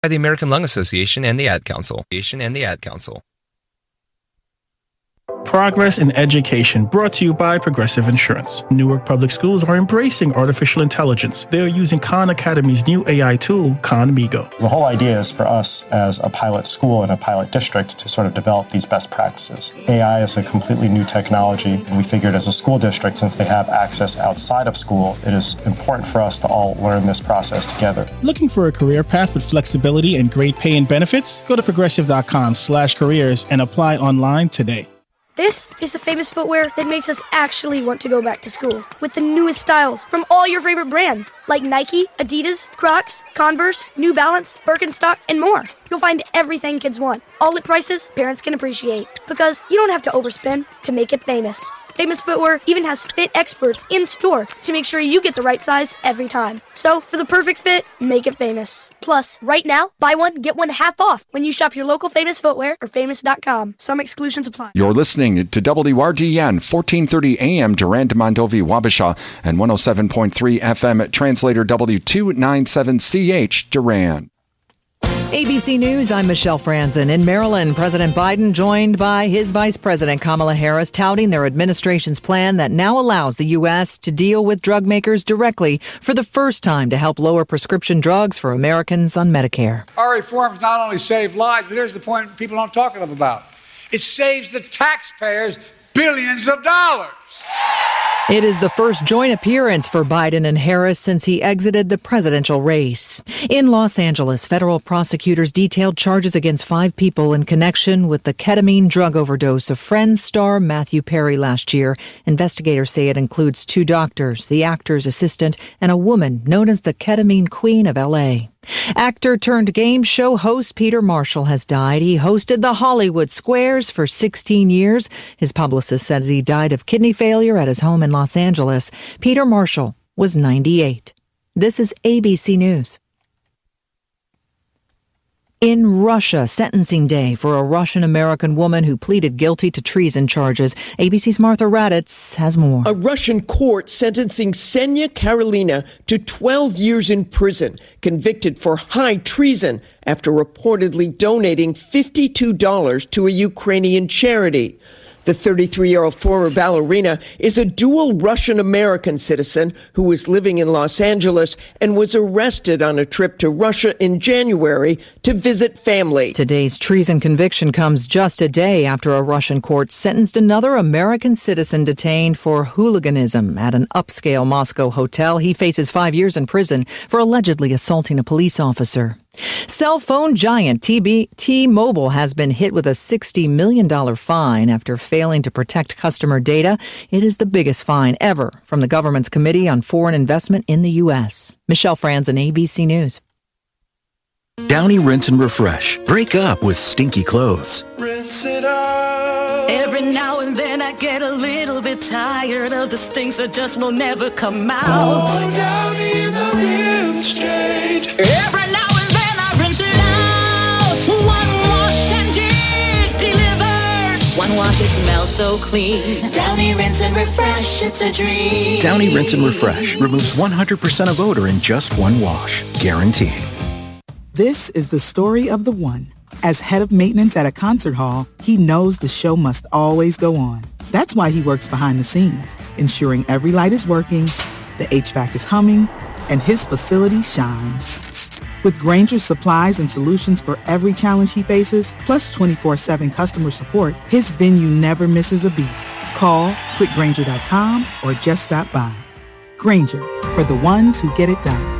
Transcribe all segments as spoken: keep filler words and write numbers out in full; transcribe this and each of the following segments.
By the American Lung Association and the Ad Council. And the Ad Council. Progress in Education, brought to you by Progressive Insurance. Newark Public Schools are embracing artificial intelligence. They are using Khan Academy's new A I tool, Khan Migo. The whole idea is for us as a pilot school and a pilot district to sort of develop these best practices. A I is a completely new technology, and we figured as a school district, since they have access outside of school, it is important for us to all learn this process together. Looking for a career path with flexibility and great pay and benefits? Go to progressive.com slash careers and apply online today. This is the famous footwear that makes us actually want to go back to school. With the newest styles from all your favorite brands, like Nike, Adidas, Crocs, Converse, New Balance, Birkenstock, and more. You'll find everything kids want, all at prices parents can appreciate. Because you don't have to overspend to make it famous. Famous Footwear even has fit experts in store to make sure you get the right size every time. So, for the perfect fit, make it famous. Plus, right now, buy one, get one half off when you shop your local Famous Footwear or famous dot com. Some exclusions apply. You're listening to W R D N, fourteen thirty A M, Durand, Mondovi, Wabasha, and one oh seven point three F M, translator W two ninety-seven C H, Durand. A B C News, I'm Michelle Franzen. In Maryland, President Biden joined by his Vice President Kamala Harris touting their administration's plan that now allows the U S to deal with drug makers directly for the first time to help lower prescription drugs for Americans on Medicare. Our reforms not only save lives, but here's the point people don't talk enough about. It saves the taxpayers billions of dollars. It is the first joint appearance for Biden and Harris since he exited the presidential race. In Los Angeles, federal prosecutors detailed charges against five people in connection with the ketamine drug overdose of Friends star Matthew Perry last year. Investigators say it includes two doctors, the actor's assistant, and a woman known as the ketamine queen of L A. Actor turned game show host Peter Marshall has died. He hosted the Hollywood Squares for sixteen years. His publicist says he died of kidney failure at his home in Los Angeles. Peter Marshall was ninety-eight. This is A B C News. In Russia, sentencing day for a Russian-American woman who pleaded guilty to treason charges. A B C's Martha Raddatz has more. A Russian court sentencing Ksenia Karelina to twelve years in prison, convicted for high treason after reportedly donating fifty-two dollars to a Ukrainian charity. The thirty-three-year-old former ballerina is a dual Russian-American citizen who was living in Los Angeles and was arrested on a trip to Russia in January to visit family. Today's treason conviction comes just a day after a Russian court sentenced another American citizen detained for hooliganism at an upscale Moscow hotel. He faces five years in prison for allegedly assaulting a police officer. Cell phone giant T-Mobile has been hit with a sixty million dollars fine after failing to protect customer data. It is the biggest fine ever from the government's Committee on Foreign Investment in the U S. Michelle Franzen, A B C News. Downy Rinse and Refresh. Break up with stinky clothes. Rinse it out. Every now and then I get a little bit tired of the stinks that just will never come out. Oh, Downy in the rinse change. Every now and then I rinse it out. One wash and it delivers. One wash, it smells so clean. Downy Rinse and Refresh, it's a dream. Downy Rinse and Refresh removes one hundred percent of odor in just one wash. Guaranteed. This is the story of the one. As head of maintenance at a concert hall, he knows the show must always go on. That's why he works behind the scenes, ensuring every light is working, the H V A C is humming, and his facility shines. With Grainger's supplies and solutions for every challenge he faces, plus twenty-four seven customer support, his venue never misses a beat. Call quick grainger dot com or just stop by. Grainger, for the ones who get it done.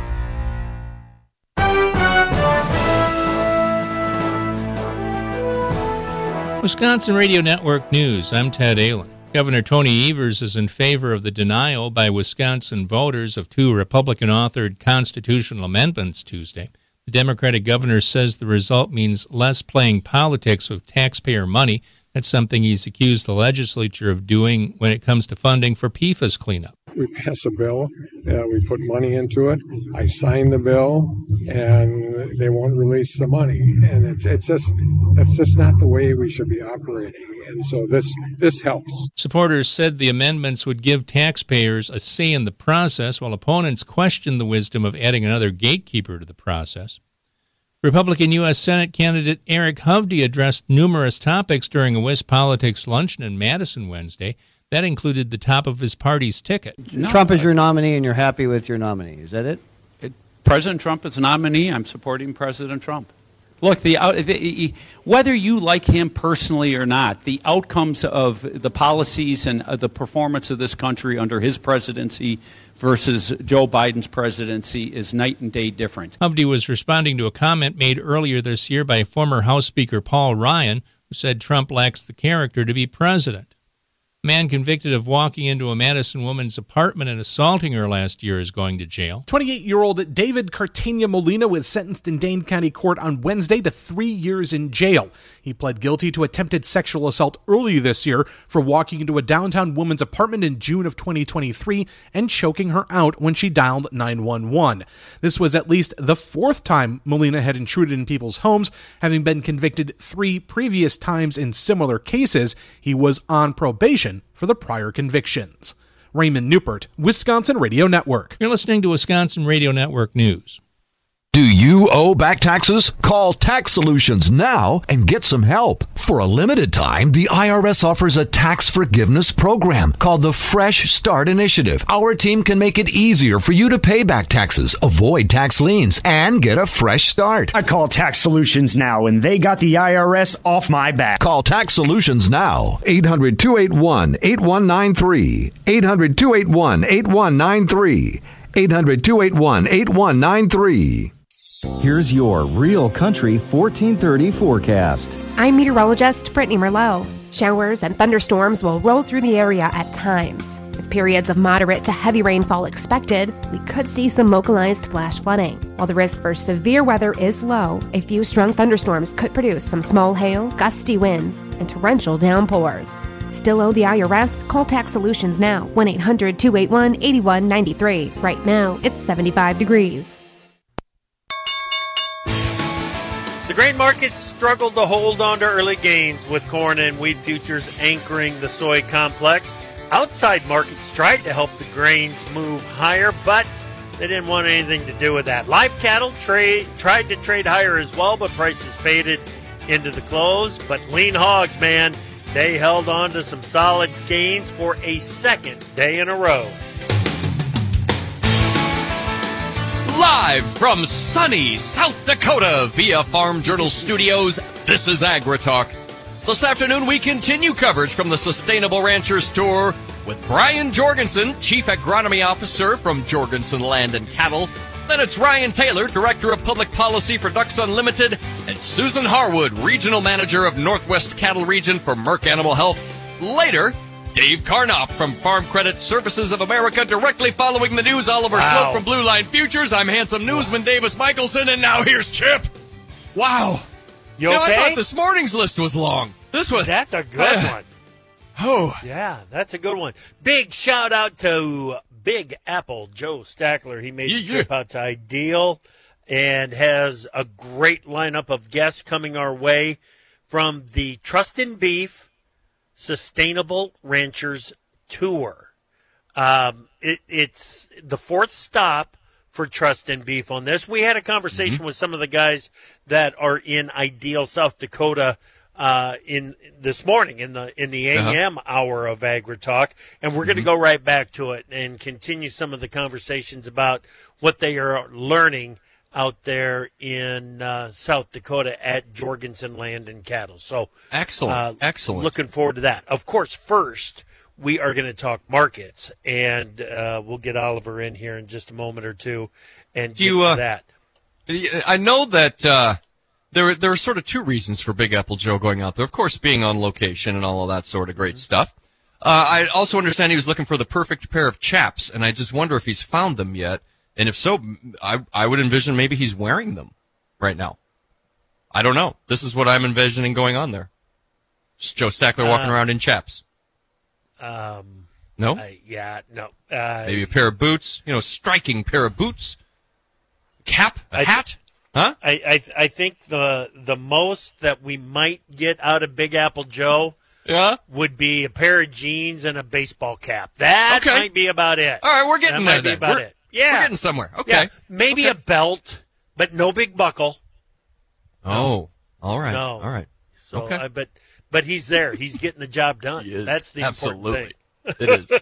Wisconsin Radio Network News, I'm Ted Allen. Governor Tony Evers is in favor of the denial by Wisconsin voters of two Republican-authored constitutional amendments Tuesday. The Democratic governor says the result means less playing politics with taxpayer money. That's something he's accused the legislature of doing when it comes to funding for P F A S cleanup. We pass a bill, uh, we put money into it, I sign the bill, and they won't release the money. And it's, it's just that's just not the way we should be operating. And so this this helps. Supporters said the amendments would give taxpayers a say in the process, while opponents questioned the wisdom of adding another gatekeeper to the process. Republican U S Senate candidate Eric Hovde addressed numerous topics during a WisPolitics luncheon in Madison Wednesday. That included the top of his party's ticket. No, Trump is your nominee, and you're happy with your nominee. Is that it? it President Trump is a nominee. I'm supporting President Trump. Look, the, uh, the whether you like him personally or not, the outcomes of the policies and uh, the performance of this country under his presidency versus Joe Biden's presidency is night and day different. Hovde was responding to a comment made earlier this year by former House Speaker Paul Ryan, who said Trump lacks the character to be president. A man convicted of walking into a Madison woman's apartment and assaulting her last year is going to jail. twenty-eight-year-old David Cartagena Molina was sentenced in Dane County Court on Wednesday to three years in jail. He pled guilty to attempted sexual assault earlier this year for walking into a downtown woman's apartment in June of twenty twenty-three and choking her out when she dialed nine one one. This was at least the fourth time Molina had intruded in people's homes, having been convicted three previous times in similar cases. He was on probation for the prior convictions. Raymond Newport, Wisconsin Radio Network. You're listening to Wisconsin Radio Network News. Do you owe back taxes? Call Tax Solutions now and get some help. For a limited time, the I R S offers a tax forgiveness program called the Fresh Start Initiative. Our team can make it easier for you to pay back taxes, avoid tax liens, and get a fresh start. I call Tax Solutions now, and they got the I R S off my back. Call Tax Solutions now. eight hundred, two eight one, eight one nine three. eight hundred, two eight one, eight one nine three. eight hundred, two eight one, eight one nine three. Here's your Real Country fourteen thirty forecast. I'm meteorologist Brittany Merlot. Showers and thunderstorms will roll through the area at times. With periods of moderate to heavy rainfall expected, we could see some localized flash flooding. While the risk for severe weather is low, a few strong thunderstorms could produce some small hail, gusty winds, and torrential downpours. Still owe the I R S? Call Tax Solutions now. one eight hundred, two eight one, eight one nine three. Right now, it's seventy-five degrees. The grain markets struggled to hold on to early gains with corn and wheat futures anchoring the soy complex. Outside markets tried to help the grains move higher, but they didn't want anything to do with that. Live cattle trade tried to trade higher as well, but prices faded into the close. But lean hogs, man, they held on to some solid gains for a second day in a row. Live from sunny South Dakota via Farm Journal Studios, this is AgriTalk. This afternoon, we continue coverage from the Sustainable Ranchers Tour with Brian Jorgensen, Chief Agronomy Officer from Jorgensen Land and Cattle. Then it's Ryan Taylor, Director of Public Policy for Ducks Unlimited, and Susan Harwood, Regional Manager of Northwest Cattle Region for Merck Animal Health. Later, Dave Carnop from Farm Credit Services of America. Directly following the news, Oliver wow. Sloat from Blue Line Futures. I'm handsome newsman Davis Michelson, and now here's Chip. Wow. You, you know, okay? I thought this morning's list was long. This was That's a good uh, one. Oh. Yeah, that's a good one. Big shout out to Big Apple Joe Stackler. He made yeah, the trip yeah. out to Ideal and has a great lineup of guests coming our way from the Trust in Beef Sustainable Ranchers Tour. Um, it, it's the fourth stop for Trust in Beef on this. We had a conversation mm-hmm. with some of the guys that are in Ideal, South Dakota, uh, in this morning in the in the A M uh-huh. hour of AgriTalk, and we're mm-hmm. going to go right back to it and continue some of the conversations about what they are learning out there in uh, South Dakota at Jorgensen Land and Cattle. So excellent, uh, excellent. Looking forward to that. Of course, first we are going to talk markets, and uh, we'll get Oliver in here in just a moment or two and get you, to uh, that. I know that uh, there there are sort of two reasons for Big Apple Joe going out there. Of course, being on location and all of that sort of great mm-hmm. stuff. Uh, I also understand he was looking for the perfect pair of chaps, and I just wonder if he's found them yet. And if so, I I would envision maybe he's wearing them right now. I don't know. This is what I'm envisioning going on there. Just Joe Stackler walking uh, around in chaps. Um. No? Uh, yeah, no. Uh, maybe a pair of boots, you know, striking pair of boots. Cap, a I hat, th- huh? I, I I think the the most that we might get out of Big Apple Joe yeah? would be a pair of jeans and a baseball cap. That okay. might be about it. All right, we're getting that there might be then. about we're, it. Yeah. We're getting somewhere. Okay. Yeah. Maybe okay. a belt, but no big buckle. Oh, all right. No. All right. So, okay. I, but but he's there. He's getting the job done. That's the Absolutely. important thing. It is.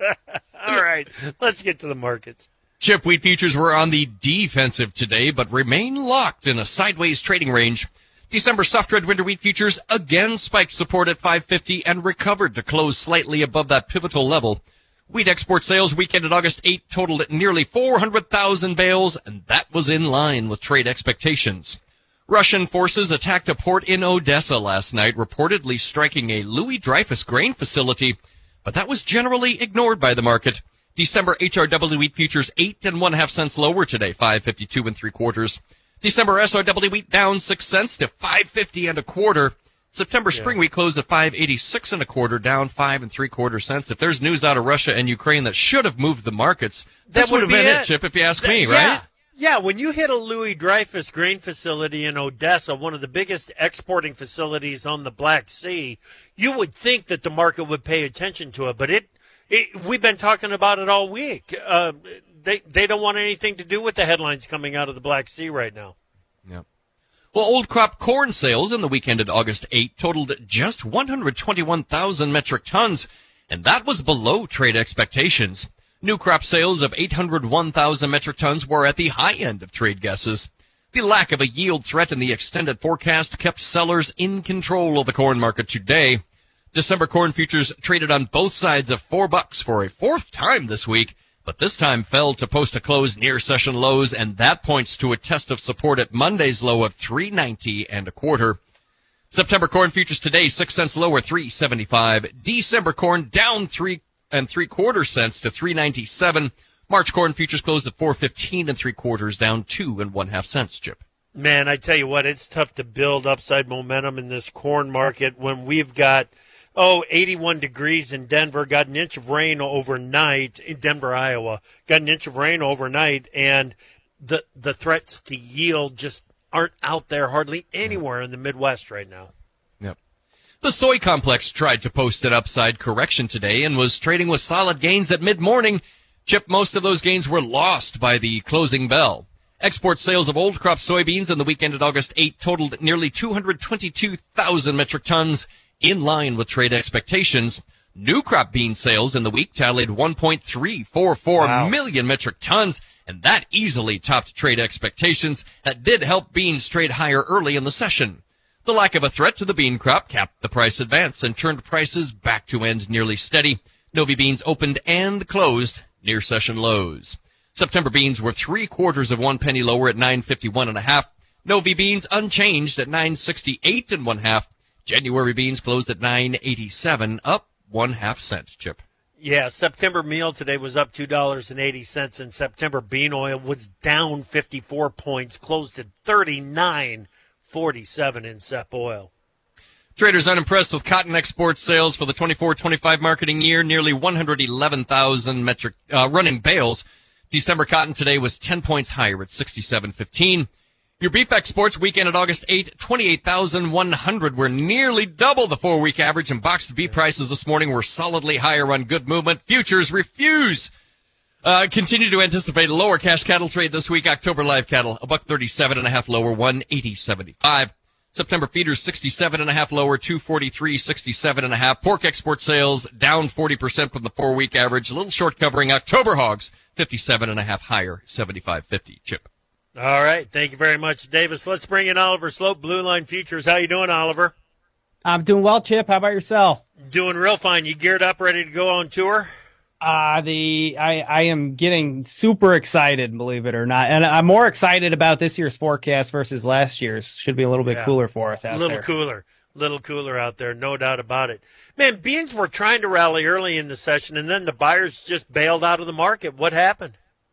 All right. Let's get to the markets. Chip, wheat futures were on the defensive today, but remain locked in a sideways trading range. December soft red winter wheat futures again spiked support at five fifty and recovered to close slightly above that pivotal level. Wheat export sales week ended August eighth totaled at nearly four hundred thousand bales, and that was in line with trade expectations. Russian forces attacked a port in Odessa last night, reportedly striking a Louis Dreyfus grain facility, but that was generally ignored by the market. December H R W wheat futures eight and one half cents lower today, five fifty-two and three quarters. December S R W wheat down six cents to five fifty and a quarter. September spring wheat closed at five eighty-six and a quarter, down five and three quarter cents. If there's news out of Russia and Ukraine that should have moved the markets, this That would would have be been it, it. Chip, if you ask That- me, yeah. right? Yeah, when you hit a Louis Dreyfus grain facility in Odessa, one of the biggest exporting facilities on the Black Sea, you would think that the market would pay attention to it. But it, it we've been talking about it all week. Uh, they they don't want anything to do with the headlines coming out of the Black Sea right now. Yeah. Well, old crop corn sales in the week ended August eighth totaled just one hundred twenty-one thousand metric tons, and that was below trade expectations. New crop sales of eight hundred one thousand metric tons were at the high end of trade guesses. The lack of a yield threat in the extended forecast kept sellers in control of the corn market today. December corn futures traded on both sides of four bucks for a fourth time this week, but this time fell to post a close near session lows, and that points to a test of support at Monday's low of three ninety and a quarter. September corn futures today six cents lower, three seventy-five. December corn down three and three quarter cents to three ninety-seven. March corn futures closed at four fifteen and three quarters, down two and one half cents. Chip. Man, I tell you what, it's tough to build upside momentum in this corn market when we've got, oh, eighty-one degrees in Denver, got an inch of rain overnight in Denver, Iowa, got an inch of rain overnight, and the the threats to yield just aren't out there hardly anywhere in the Midwest right now. Yep. The soy complex tried to post an upside correction today and was trading with solid gains at mid-morning. Chip, most of those gains were lost by the closing bell. Export sales of old crop soybeans in the week ended August eighth totaled nearly two hundred twenty-two thousand metric tons, in line with trade expectations. New crop bean sales in the week tallied one point three four four Wow. million metric tons, and that easily topped trade expectations. That did help beans trade higher early in the session. The lack of a threat to the bean crop capped the price advance and turned prices back to end nearly steady. Novi beans opened and closed near session lows. September beans were three quarters of one penny lower at nine fifty-one and a half. Novi beans unchanged at nine sixty-eight and one half. January beans closed at nine eighty-seven, up one half cent. Chip. Yeah, September meal today was up two dollars and eighty cents, and September bean oil was down fifty-four points, closed at thirty-nine forty-seven in Sep oil. Traders unimpressed with cotton export sales for the twenty-four twenty-five marketing year, nearly one hundred eleven thousand metric uh, running bales. December cotton today was ten points higher at sixty-seven fifteen. Your beef exports weekend at August eighth, twenty-eight thousand one hundred were nearly double the four-week average, and boxed beef prices this morning were solidly higher on good movement. Futures refuse. Uh, continue to anticipate a lower cash cattle trade this week. October live cattle, a buck thirty-seven and a half lower, one eighty seventy-five. September feeders, sixty-seven and a half lower, two forty-three sixty-seven and a half. Pork export sales down forty percent from the four-week average. A little short covering. October hogs, fifty-seven and a half higher, seventy-five fifty. Chip. All right. Thank you very much, Davis. Let's bring in Oliver Slope, Blue Line Futures. How you doing, Oliver? I'm doing well, Chip. How about yourself? Doing real fine. You geared up, ready to go on tour? Uh, the I, I am getting super excited, believe it or not. And I'm more excited about this year's forecast versus last year's. Should be a little bit Yeah. cooler for us out A little there. cooler. Little cooler out there, no doubt about it. Man, beans were trying to rally early in the session, and then the buyers just bailed out of the market. What happened?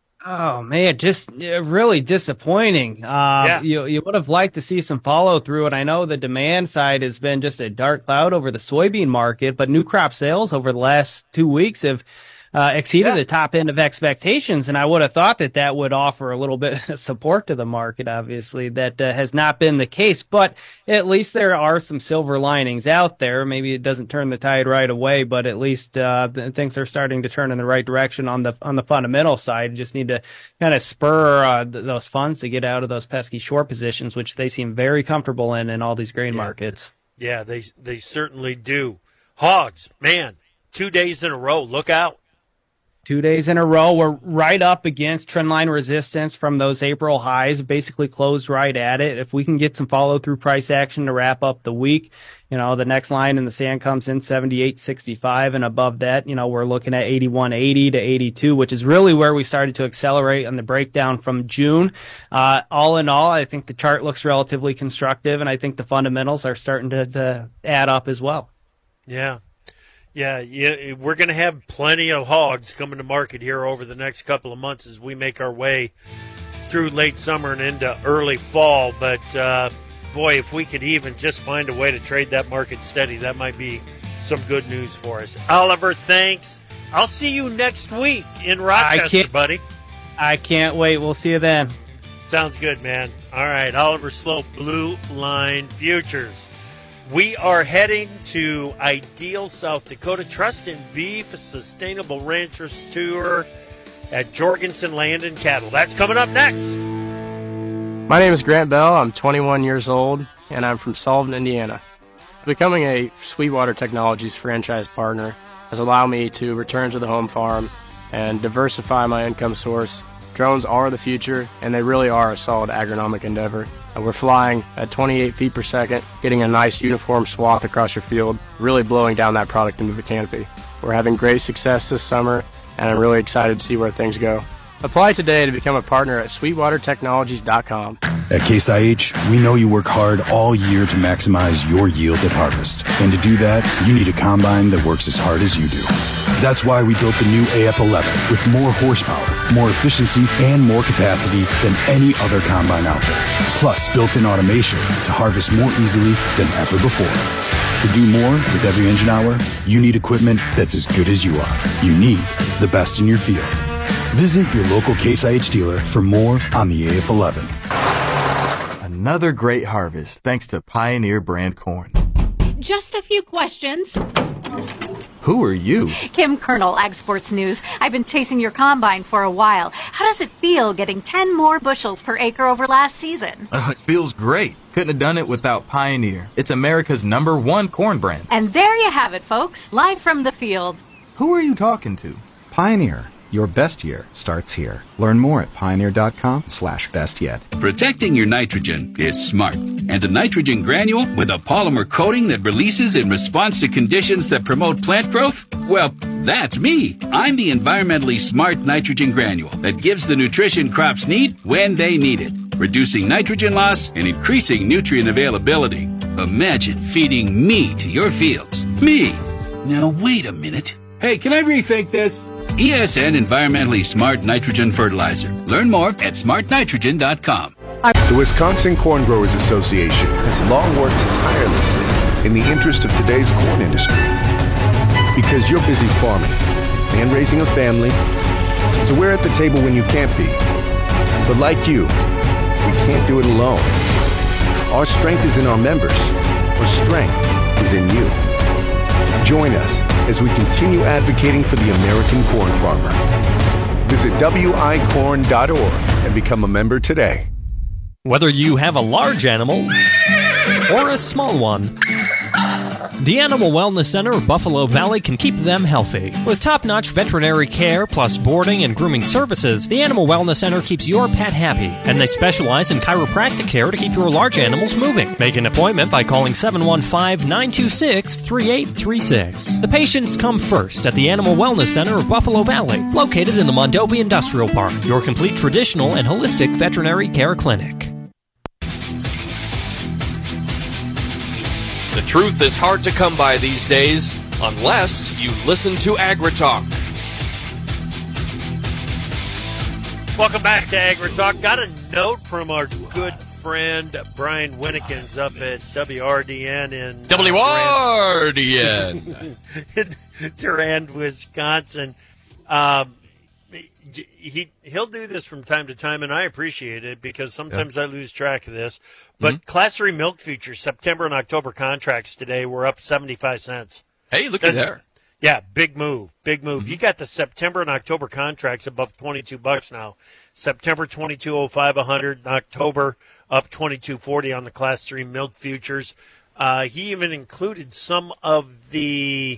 Oh man, just uh, really disappointing. Uh, Yeah. You you would have liked to see some follow through, and I know the demand side has been just a dark cloud over the soybean market, but new crop sales over the last two weeks have uh, exceeded Yeah. the top end of expectations. And I would have thought that that would offer a little bit of support to the market. Obviously, that uh, has not been the case, but at least there are some silver linings out there. Maybe it doesn't turn the tide right away, but at least uh, things are starting to turn in the right direction on the on the fundamental side. Just need to kind of spur uh, th- those funds to get out of those pesky short positions, which they seem very comfortable in in all these grain Yeah. markets. Yeah, they they certainly do. Hogs, man, two days in a row. Look out. Two days in a row, we're right up against trendline resistance from those April highs, basically closed right at it. If we can get some follow-through price action to wrap up the week, you know, the next line in the sand comes in seventy-eight sixty-five, and above that, you know, we're looking at eighty-one eighty to eighty-two, which is really where we started to accelerate on the breakdown from June. Uh, all in all, I think the chart looks relatively constructive, and I think the fundamentals are starting to, to add up as well. Yeah. Yeah, yeah, we're going to have plenty of hogs coming to market here over the next couple of months as we make our way through late summer and into early fall. But, uh, boy, if we could even just find a way to trade that market steady, that might be some good news for us. Oliver, thanks. I'll see you next week in Rochester, buddy. I can't wait. We'll see you then. Sounds good, man. All right, Oliver Slope, Blue Line Futures. We are heading to Ideal, South Dakota, Trust in Beef, Sustainable Ranchers Tour at Jorgensen Land and Cattle. That's coming up next. My name is Grant Bell. I'm twenty-one years old, and I'm from Sullivan, Indiana. Becoming a Sweetwater Technologies franchise partner has allowed me to return to the home farm and diversify my income source. Drones are the future, and they really are a solid agronomic endeavor. And we're flying at twenty-eight feet per second, getting a nice uniform swath across your field, really blowing down that product into the canopy. We're having great success this summer, and I'm really excited to see where things go. Apply today to become a partner at sweetwater technologies dot com. At Case I H, we know you work hard all year to maximize your yield at harvest. And to do that, you need a combine that works as hard as you do. That's why we built the new A F eleven with more horsepower, more efficiency, and more capacity than any other combine out there. Plus, built-in automation to harvest more easily than ever before. To do more with every engine hour, you need equipment that's as good as you are. You need the best in your field. Visit your local Case I H dealer for more on the A F eleven. Another great harvest thanks to Pioneer brand corn. Just a few questions. Who are you? Kim Colonel, Ag Sports News. I've been chasing your combine for a while. How does it feel getting ten more bushels per acre over last season? Uh, it feels great. Couldn't have done it without Pioneer. It's America's number one corn brand. And there you have it, folks. Live from the field. Who are you talking to? Pioneer. Your best year starts here. Learn more at pioneer.com slash best yet. Protecting your nitrogen is smart. And a nitrogen granule with a polymer coating that releases in response to conditions that promote plant growth? Well, that's me. I'm the environmentally smart nitrogen granule that gives the nutrition crops need when they need it, reducing nitrogen loss and increasing nutrient availability. Imagine feeding me to your fields. Me. Now, wait a minute. Hey, can I rethink this? E S N Environmentally Smart Nitrogen Fertilizer. Learn more at smart nitrogen dot com. The Wisconsin Corn Growers Association has long worked tirelessly in the interest of today's corn industry. Because you're busy farming and raising a family, so we're at the table when you can't be. But like you, we can't do it alone. Our strength is in our members. Our strength is in you. Join us as we continue advocating for the American corn farmer. Visit w i corn dot org and become a member today. Whether you have a large animal or a small one, the Animal Wellness Center of Buffalo Valley can keep them healthy. With top-notch veterinary care plus boarding and grooming services, the Animal Wellness Center keeps your pet happy, and they specialize in chiropractic care to keep your large animals moving. Make an appointment by calling seven one five, nine two six, three eight three six. The patients come first at the Animal Wellness Center of Buffalo Valley, located in the Mondovi Industrial Park, your complete traditional and holistic veterinary care clinic. The truth is hard to come by these days, unless you listen to AgriTalk. Welcome back to AgriTalk. Got a note from our good friend Brian Winnekins up at W R D N in W R D N uh, in Durand, Wisconsin. Um, he he'll do this from time to time, and I appreciate it because sometimes yeah. I lose track of this. But mm-hmm. Class three milk futures September and October contracts today were up seventy-five cents. Hey, look at there. Yeah, big move, big move. Mm-hmm. You got the September and October contracts above twenty-two bucks now. September twenty-two oh five a hundred, in October up twenty-two forty on the Class three milk futures. Uh, he even included some of the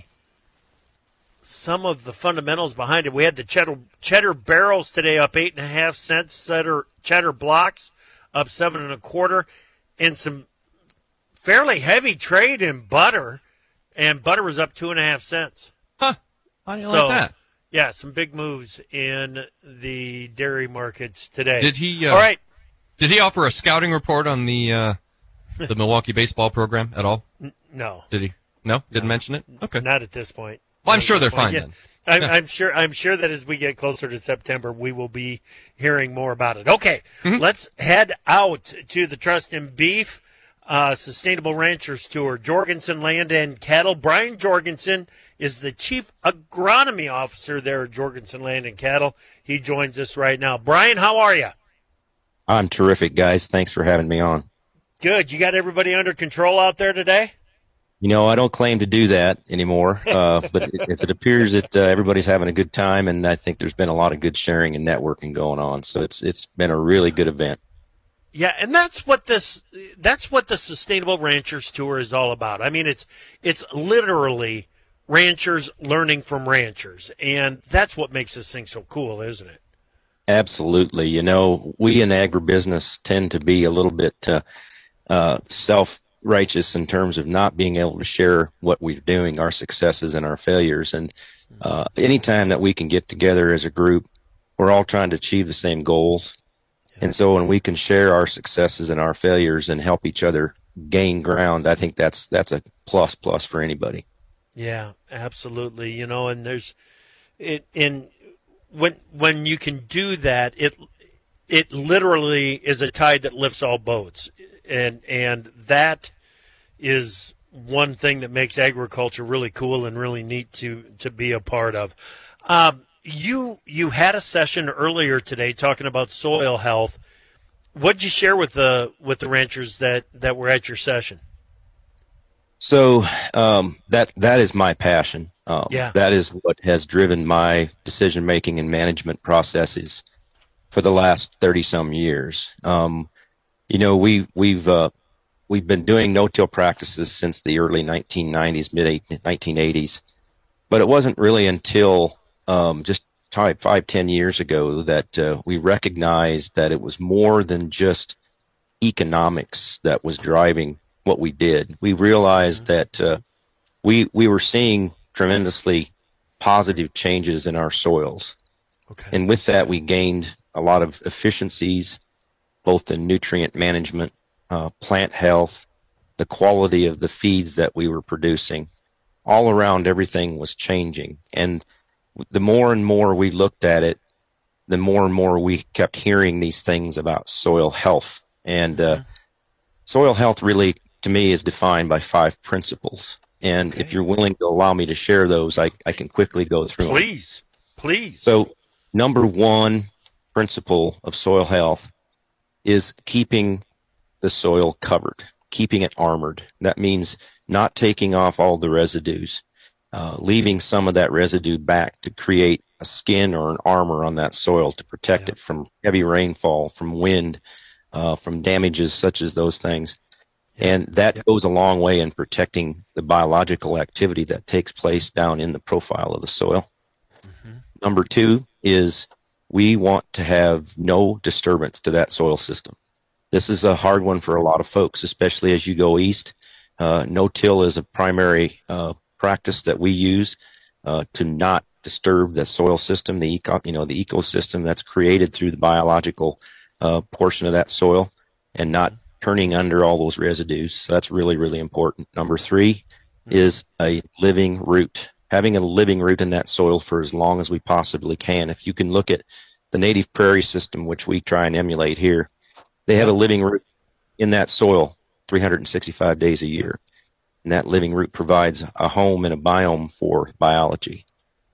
some of the fundamentals behind it. We had the cheddar cheddar barrels today up eight and a half cents. Cheddar cheddar blocks up seven and a quarter, and some fairly heavy trade in butter, and butter was up two and a half cents. Huh? How do you so, like that? Yeah, some big moves in the dairy markets today. Did he? Uh, All right. Did he offer a scouting report on the uh, the Milwaukee baseball program at all? N- no. Did he? No, didn't no. mention it. Okay. Not at this point. Well, I'm sure they're fine yeah. then. I'm, yeah. I'm sure. I'm sure that as we get closer to September, we will be hearing more about it. Okay, mm-hmm. Let's head out to the Trust in Beef uh, Sustainable Ranchers Tour. Jorgensen Land and Cattle. Brian Jorgensen is the Chief Agronomy Officer there at Jorgensen Land and Cattle. He joins us right now. Brian, how are you? I'm terrific, guys. Thanks for having me on. Good. You got everybody under control out there today? You know, I don't claim to do that anymore, uh, but it, it appears that uh, everybody's having a good time, and I think there's been a lot of good sharing and networking going on. So it's it's been a really good event. Yeah, and that's what this that's what the Sustainable Ranchers Tour is all about. I mean, it's it's literally ranchers learning from ranchers, and that's what makes this thing so cool, isn't it? Absolutely. You know, we in agribusiness tend to be a little bit uh, uh, self. righteous in terms of not being able to share what we're doing, our successes and our failures. And uh, anytime that we can get together as a group, we're all trying to achieve the same goals. And so when we can share our successes and our failures and help each other gain ground, I think that's that's a plus plus for anybody. Yeah, absolutely. You know, and there's it in when when you can do that, it it literally is a tide that lifts all boats. And and that is one thing that makes agriculture really cool and really neat to, to be a part of. Um, you you had a session earlier today talking about soil health. What did you share with the with the ranchers that, that were at your session? So um, that that is my passion. Um, yeah. That is what has driven my decision making and management processes for the last thirty some years. Um, You know, we, we've uh, we've been doing no-till practices since the early nineteen nineties, mid nineteen eighties, but it wasn't really until um, just five, five, ten years ago that uh, we recognized that it was more than just economics that was driving what we did. We realized that uh, we we were seeing tremendously positive changes in our soils, okay. And with that, we gained a lot of efficiencies, both in nutrient management, uh, plant health, the quality of the feeds that we were producing. All around, everything was changing. And the more and more we looked at it, the more and more we kept hearing these things about soil health. And uh, mm-hmm. soil health really, to me, is defined by five principles. And okay. if you're willing to allow me to share those, I, I can quickly go through them. Please, please. So number one principle of soil health is keeping the soil covered, keeping it armored. That means not taking off all the residues, uh, leaving some of that residue back to create a skin or an armor on that soil to protect yeah. it from heavy rainfall, from wind, uh, from damages such as those things. Yeah. And that yeah. goes a long way in protecting the biological activity that takes place down in the profile of the soil. Mm-hmm. Number two is we want to have no disturbance to that soil system. This is a hard one for a lot of folks, especially as you go east. Uh, no-till is a primary uh, practice that we use uh, to not disturb the soil system, the eco, you know, the ecosystem that's created through the biological uh, portion of that soil, and not turning under all those residues. So that's really, really important. Number three is a living root. Having a living root in that soil for as long as we possibly can. If you can look at the native prairie system, which we try and emulate here, they have a living root in that soil three hundred sixty-five days a year. And that living root provides a home and a biome for biology.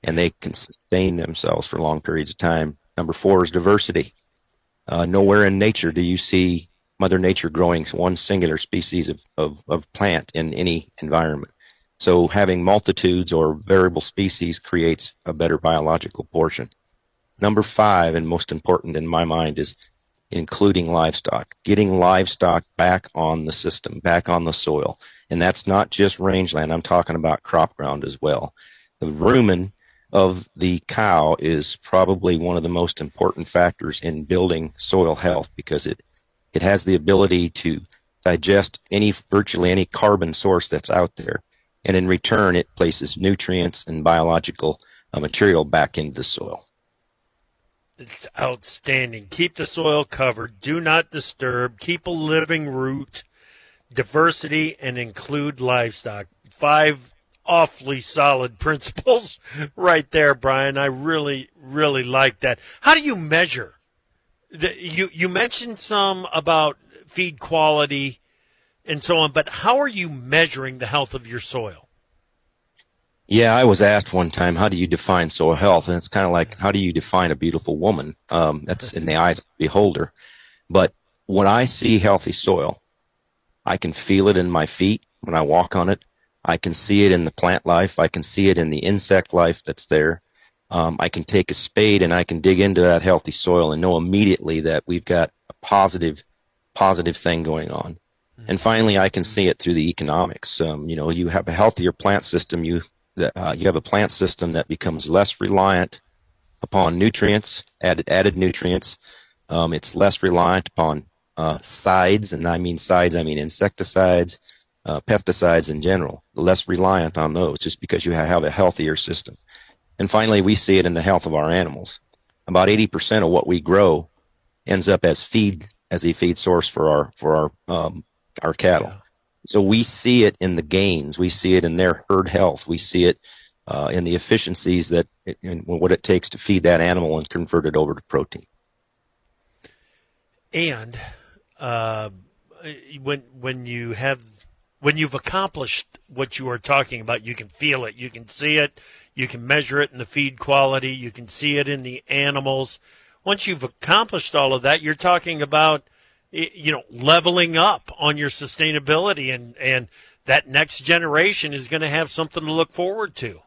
and they can sustain themselves for long periods of time. Number four is diversity. Uh, nowhere in nature do you see Mother Nature growing one singular species of, of, of plant in any environment. So having multitudes or variable species creates a better biological portion. Number five, and most important in my mind, is including livestock, getting livestock back on the system, back on the soil. And that's not just rangeland. I'm talking about crop ground as well. The rumen of the cow is probably one of the most important factors in building soil health, because it, it has the ability to digest any, virtually any carbon source that's out there. And in return, it places nutrients and biological uh, material back into the soil. It's outstanding. Keep the soil covered. Do not disturb. Keep a living root. Diversity and include livestock. Five awfully solid principles right there, Brian. I really, really like that. How do you measure? The, you, you mentioned some about feed quality and so on, but how are you measuring the health of your soil? Yeah, I was asked one time, how do you define soil health? And it's kind of like, how do you define a beautiful woman? Um, that's in the eyes of the beholder. But when I see healthy soil, I can feel it in my feet when I walk on it. I can see it in the plant life. I can see it in the insect life that's there. Um, I can take a spade and I can dig into that healthy soil and know immediately that we've got a positive, positive thing going on. And finally, I can see it through the economics. Um, you know, you have a healthier plant system. You uh, you have a plant system that becomes less reliant upon nutrients, added added nutrients. Um, it's less reliant upon uh, sides, and I mean sides, I mean insecticides, uh, pesticides in general. Less reliant on those, just because you have a healthier system. And finally, we see it in the health of our animals. About eighty percent of what we grow ends up as feed, as a feed source for our for our um, our cattle. Yeah. So we see it in the gains. We see it in their herd health. We see it uh, in the efficiencies that it, in what it takes to feed that animal and convert it over to protein. And uh, when when you have when you've accomplished what you are talking about, you can feel it, you can see it, you can measure it in the feed quality, you can see it in the animals. Once you've accomplished all of that, you're talking about, you know, leveling up on your sustainability, and, and that next generation is going to have something to look forward to.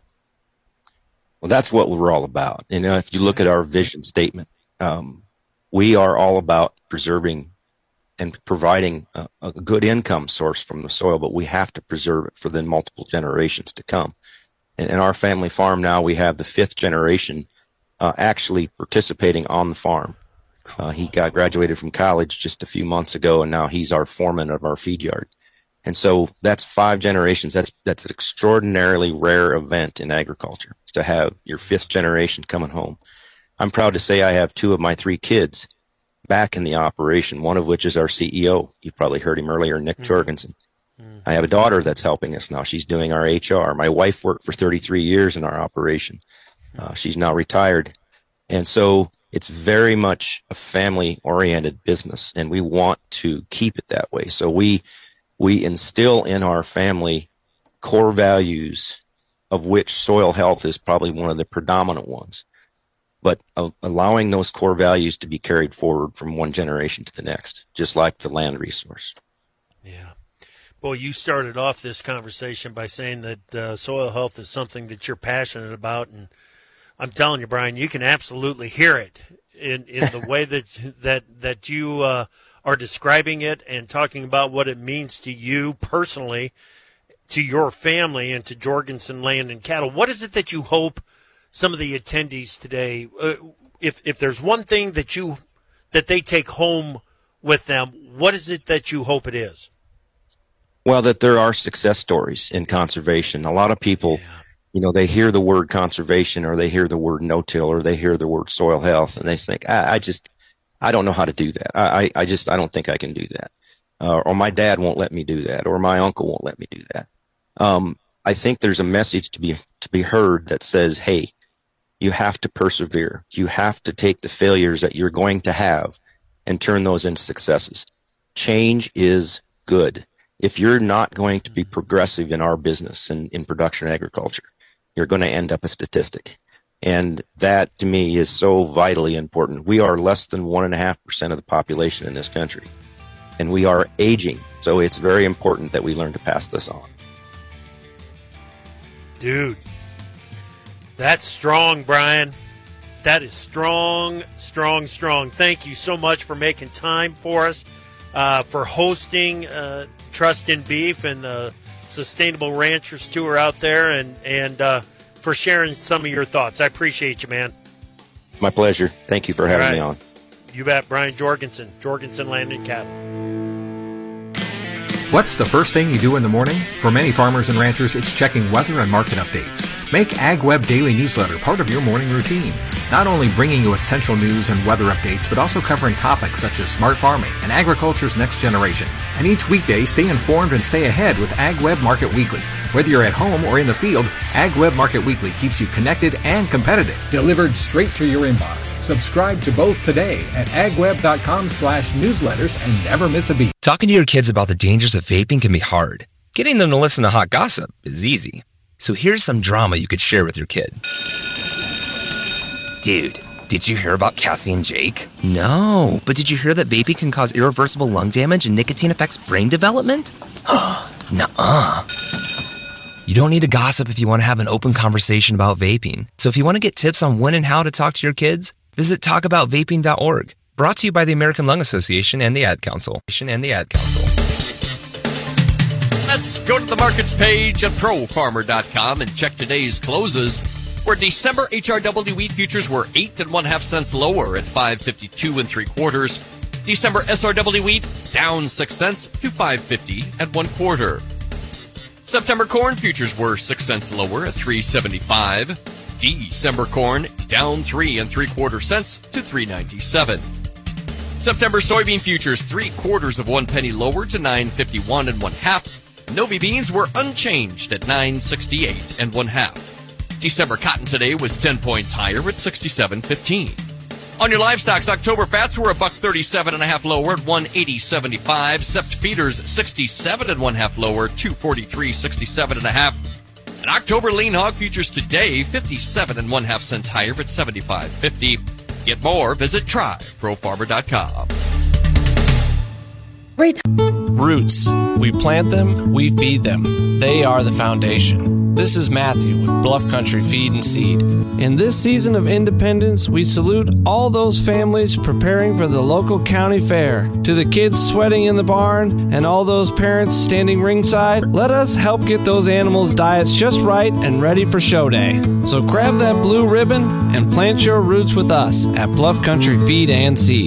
Well, that's what we're all about. You know, if you look at our vision statement, um, we are all about preserving and providing a, a good income source from the soil, but we have to preserve it for the multiple generations to come. And in our family farm now, we have the fifth generation uh, actually participating on the farm. Uh, he got graduated from college just a few months ago, and now he's our foreman of our feed yard. And so that's five generations. That's that's an extraordinarily rare event in agriculture, to have your fifth generation coming home. I'm proud to say I have two of my three kids back in the operation, one of which is our C E O. You probably heard him earlier, Nick mm-hmm. Jorgensen. Mm-hmm. I have a daughter that's helping us now. She's doing our H R. My wife worked for thirty-three years in our operation. Uh, she's now retired. And so it's very much a family-oriented business, and we want to keep it that way. So we we instill in our family core values, of which soil health is probably one of the predominant ones, but uh, allowing those core values to be carried forward from one generation to the next, just like the land resource. Yeah. Well, you started off this conversation by saying that uh, soil health is something that you're passionate about, and I'm telling you, Brian, you can absolutely hear it in, in the way that that that you uh, are describing it and talking about what it means to you personally, to your family, and to Jorgensen Land and Cattle. What is it that you hope some of the attendees today, uh, if if there's one thing that you that they take home with them, what is it that you hope it is? Well, that there are success stories in conservation. A lot of people. Yeah. You know, they hear the word conservation, or they hear the word no-till, or they hear the word soil health, and they think, I, I just, I don't know how to do that. I, I just, I don't think I can do that. Uh, or my dad won't let me do that, or my uncle won't let me do that. Um, I think there's a message to be, to be heard that says, hey, you have to persevere. You have to take the failures that you're going to have and turn those into successes. Change is good. If you're not going to be progressive in our business and in production agriculture, you're going to end up a statistic. And that, to me, is so vitally important. We are less than one point five percent of the population in this country, and we are aging. So it's very important that we learn to pass this on. Dude, that's strong, Brian. That is strong, strong, strong. Thank you so much for making time for us, uh, for hosting uh, Trust in Beef and the Sustainable Ranchers Tour out there, and, and uh, for sharing some of your thoughts. I appreciate you, man. My pleasure. Thank you for having right. me on. You bet. Brian Jorgensen, Jorgensen Land and Cattle. What's the first thing you do in the morning? For many farmers and ranchers, it's checking weather and market updates. Make AgWeb Daily Newsletter part of your morning routine. Not only bringing you essential news and weather updates, but also covering topics such as smart farming and agriculture's next generation. And each weekday, stay informed and stay ahead with AgWeb Market Weekly. Whether you're at home or in the field, AgWeb Market Weekly keeps you connected and competitive. Delivered straight to your inbox. Subscribe to both today at agweb.com slash newsletters and never miss a beat. Talking to your kids about the dangers of vaping can be hard. Getting them to listen to hot gossip is easy. So here's some drama you could share with your kid. Dude, did you hear about Cassie and Jake? No, but did you hear that vaping can cause irreversible lung damage and nicotine affects brain development? Nuh-uh. You don't need to gossip if you want to have an open conversation about vaping. So if you want to get tips on when and how to talk to your kids, visit talk about vaping dot org. Brought to you by the American Lung Association and the Ad Council. And the Ad Council. Let's go to the markets page at pro farmer dot com and check today's closes, where December H R W wheat futures were eight and one half cents lower at five fifty-two and three quarters. December S R W wheat down six cents to five fifty and one quarter. September corn futures were six cents lower at three seventy-five. December corn down three and three quarter cents to three ninety-seven. September soybean futures three quarters of one penny lower to nine fifty-one and one half. Novi beans were unchanged at nine sixty-eight and one half. December cotton today was ten points higher at sixty-seven fifteen. On your livestocks, October fats were a buck thirty-seven and a half lower at one eighty seventy-five. Sept feeders sixty-seven and one half lower, two forty-three sixty-seven and a half. And October lean hog futures today fifty-seven and one half cents higher at seventy-five fifty. Get more, visit try pro farmer dot com. Roots. We plant them, we feed them. They are the foundation. This is Matthew with Bluff Country Feed and Seed. In this season of independence, we salute all those families preparing for the local county fair. To the kids sweating in the barn and all those parents standing ringside, let us help get those animals' diets just right and ready for show day. So grab that blue ribbon and plant your roots with us at Bluff Country Feed and Seed.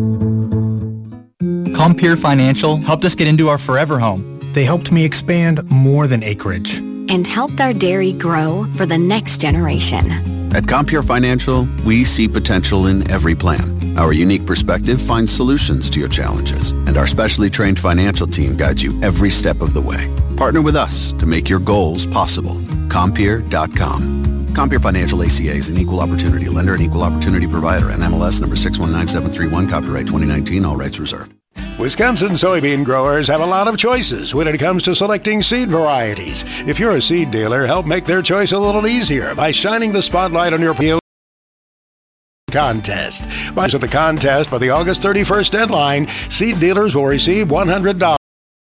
Compeer Financial helped us get into our forever home. They helped me expand more than acreage. And helped our dairy grow for the next generation. At Compeer Financial, we see potential in every plan. Our unique perspective finds solutions to your challenges, and our specially trained financial team guides you every step of the way. Partner with us to make your goals possible. Compeer dot com. Compeer Financial A C A is an equal opportunity lender and equal opportunity provider. N M L S number six one nine seven three one, copyright twenty nineteen, all rights reserved. Wisconsin soybean growers have a lot of choices when it comes to selecting seed varieties. If you're a seed dealer, help make their choice a little easier by shining the spotlight on your field contest. By the contest by the August thirty-first deadline, seed dealers will receive one hundred dollars.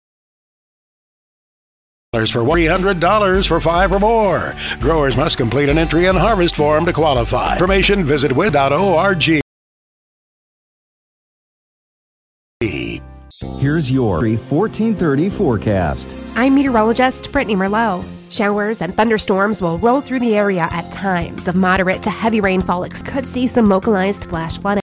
For three hundred dollars for five or more. Growers must complete an entry and harvest form to qualify. Information, visit wid dot org. Here's your fourteen thirty forecast. I'm meteorologist Brittany Merlot. Showers and thunderstorms will roll through the area at times. Of moderate to heavy rainfall could see some localized flash flooding.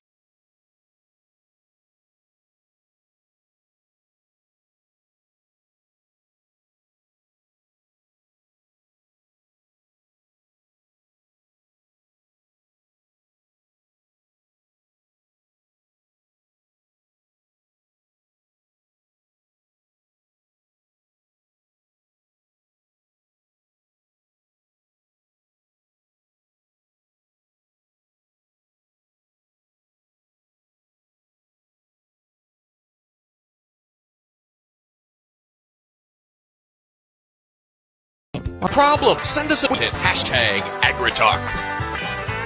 Problem. Send us a tweet at hashtag AgriTalk.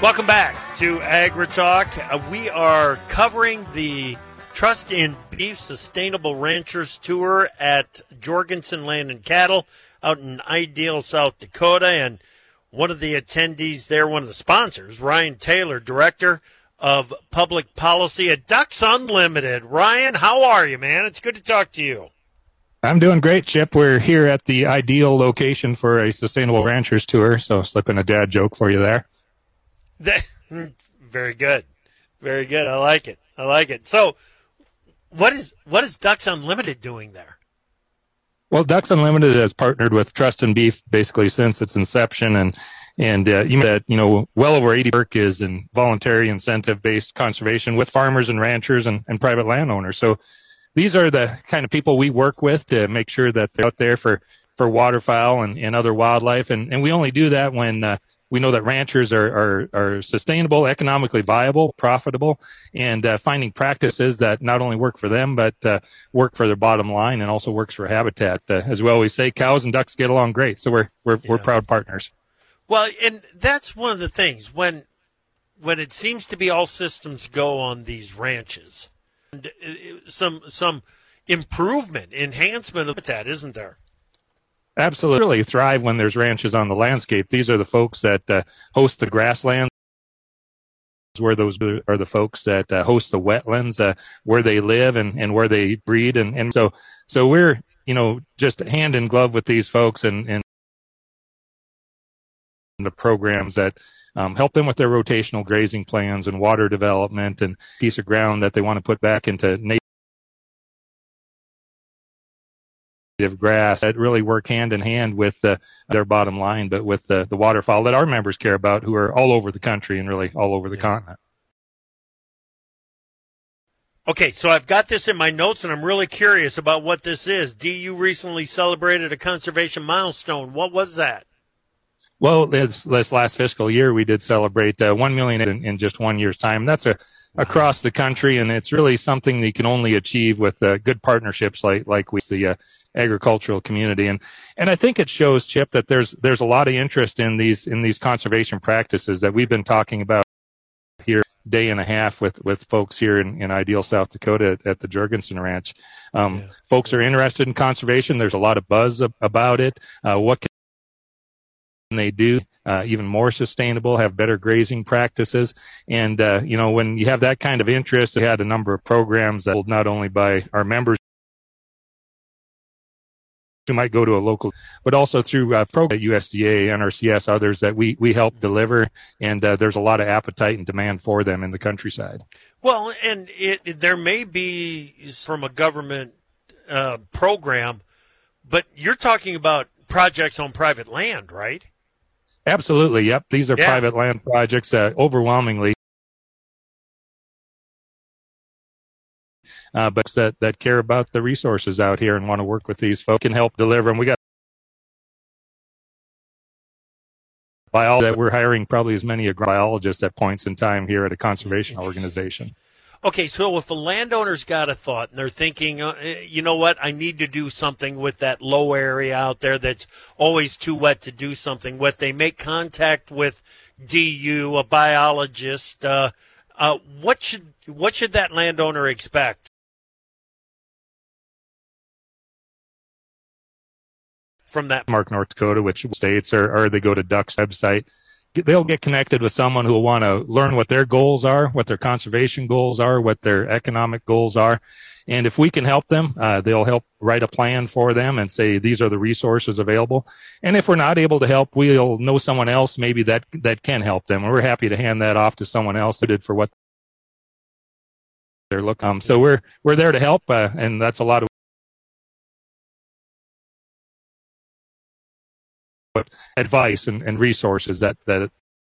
Welcome back to AgriTalk. Uh, we are covering the Trust in Beef Sustainable Ranchers Tour at Jorgensen Land and Cattle out in Ideal, South Dakota. And one of the attendees there, one of the sponsors, Ryan Taylor, Director of Public Policy at Ducks Unlimited. Ryan, how are you, man? It's good to talk to you. I'm doing great, Chip. We're here at the ideal location for a Sustainable Ranchers Tour, so slipping a dad joke for you there. Very good. Very good. I like it. I like it. So what is what is Ducks Unlimited doing there? Well, Ducks Unlimited has partnered with Trust in Beef basically since its inception, and and uh, you know that you know well over eighty work is in voluntary incentive-based conservation with farmers and ranchers and, and private landowners. So these are the kind of people we work with to make sure that they're out there for, for waterfowl and, and other wildlife, and, and we only do that when uh, we know that ranchers are, are, are sustainable, economically viable, profitable, and uh, finding practices that not only work for them, but uh, work for their bottom line and also works for habitat. Uh, as we always say, cows and ducks get along great, so we're we're, yeah. we're proud partners. Well, and that's one of the things, when when it seems to be all systems go on these ranches, and some some improvement, enhancement of habitat, isn't there? Absolutely thrive when there's ranches on the landscape. These are the folks that uh, host the grasslands, where those are the folks that uh, host the wetlands, uh, where they live and, and where they breed. And, and so, so we're, you know, just hand in glove with these folks and, and the programs that um, help them with their rotational grazing plans and water development and piece of ground that they want to put back into native grass that really work hand in hand with uh, their bottom line, but with the, the waterfowl that our members care about, who are all over the country and really all over the yeah. continent. Okay, so I've got this in my notes, and I'm really curious about what this is. D U recently celebrated a conservation milestone. What was that? Well, this, this last fiscal year, we did celebrate uh, one million in, in just one year's time. That's a across the country, and it's really something that you can only achieve with uh, good partnerships like like we the uh, agricultural community. And and I think it shows, Chip, that there's there's a lot of interest in these in these conservation practices that we've been talking about here day and a half with with folks here in, in Ideal, South Dakota at, at the Jorgensen Ranch. Um, yeah. Folks are interested in conservation. There's a lot of buzz ab- about it. Uh, what can they do uh, even more sustainable, have better grazing practices? And uh, you know, when you have that kind of interest, we had a number of programs that not only by our members who might go to a local, but also through uh, programs at U S D A, N R C S, others that we, we help deliver, and uh, there's a lot of appetite and demand for them in the countryside. Well, and it, it there may be from a government uh, program, but you're talking about projects on private land, right? Absolutely, yep. These are yeah. private land projects, uh, overwhelmingly. Uh, but that, that care about the resources out here and want to work with these folks and help deliver. And we got biologists that we're hiring probably as many biologists at points in time here at a conservation organization. Okay, so if a landowner's got a thought and they're thinking, uh, you know what, I need to do something with that low area out there that's always too wet to do something with, they make contact with D U, a biologist. Uh, uh, what should what should that landowner expect from that? Mark, North Dakota, which states, or, or they go to Duck's website. They'll get connected with someone who will want to learn what their goals are, what their conservation goals are, what their economic goals are. And if we can help them, uh, they'll help write a plan for them and say, these are the resources available. And if we're not able to help, we'll know someone else maybe that, that can help them. And we're happy to hand that off to someone else that did for what they're looking. Um, so we're, we're there to help. Uh, and that's a lot of advice and, and resources that, that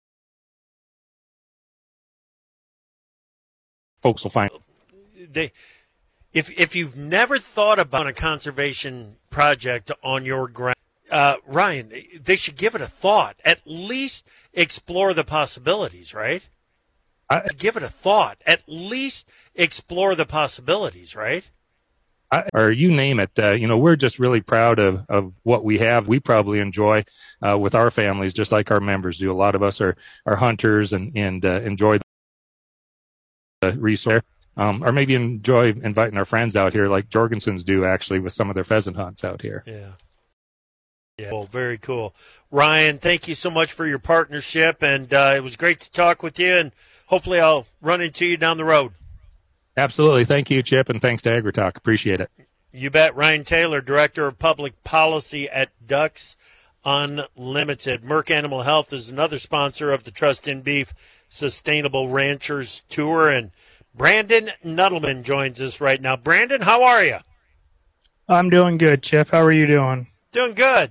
folks will find. They, if if you've never thought about a conservation project on your ground, uh, Ryan, they should give it a thought. At least explore the possibilities, right? I, give it a thought. At least explore the possibilities, right? I, or you name it. Uh, you know, we're just really proud of, of what we have. We probably enjoy uh, with our families, just like our members do. A lot of us are, are hunters and, and uh, enjoy the resource, um, or maybe enjoy inviting our friends out here like Jorgensen's do actually with some of their pheasant hunts out here. Yeah. Yeah, well, very cool. Ryan, thank you so much for your partnership, and uh, it was great to talk with you, and hopefully I'll run into you down the road. Absolutely. Thank you, Chip, and thanks to AgriTalk. Appreciate it. You bet. Ryan Taylor, Director of Public Policy at Ducks Unlimited. Merck Animal Health is another sponsor of the Trust in Beef Sustainable Ranchers Tour, and Brandon Nuttleman joins us right now. Brandon, how are you? I'm doing good, Chip. How are you doing? Doing good.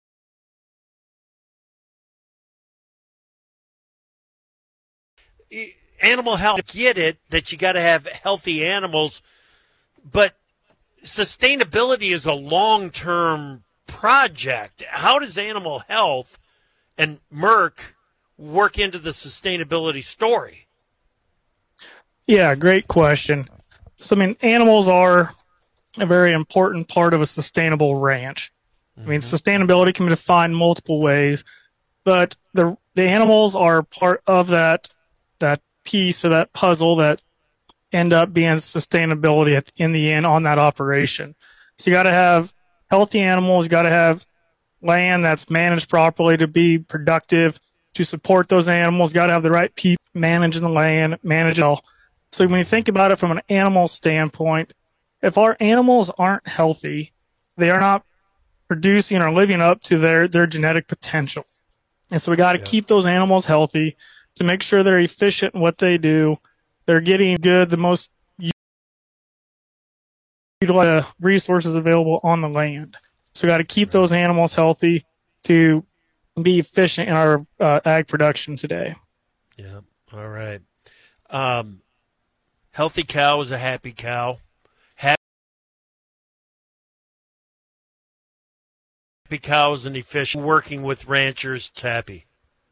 Animal health, get it that you got to have healthy animals, but sustainability is a long-term project. How does animal health and Merck work into the sustainability story? Yeah, great question. So, I mean, animals are a very important part of a sustainable ranch. I mean, sustainability can be defined multiple ways, but the the animals are part of that that piece or that puzzle that end up being sustainability at, in the end on that operation. So you got to have healthy animals, you got to have land that's managed properly to be productive, to support those animals, got to have the right people managing the land, manage it all. So when you think about it from an animal standpoint, if our animals aren't healthy, they are not producing or living up to their, their genetic potential. And so we got to yeah. keep those animals healthy to make sure they're efficient in what they do. They're getting good, the most utilized resources available on the land. So we got to keep right. those animals healthy to be efficient in our uh, ag production today. Yeah. All right. Um, healthy cow is a happy cow. Happy cows and efficient. Working with ranchers, it's happy.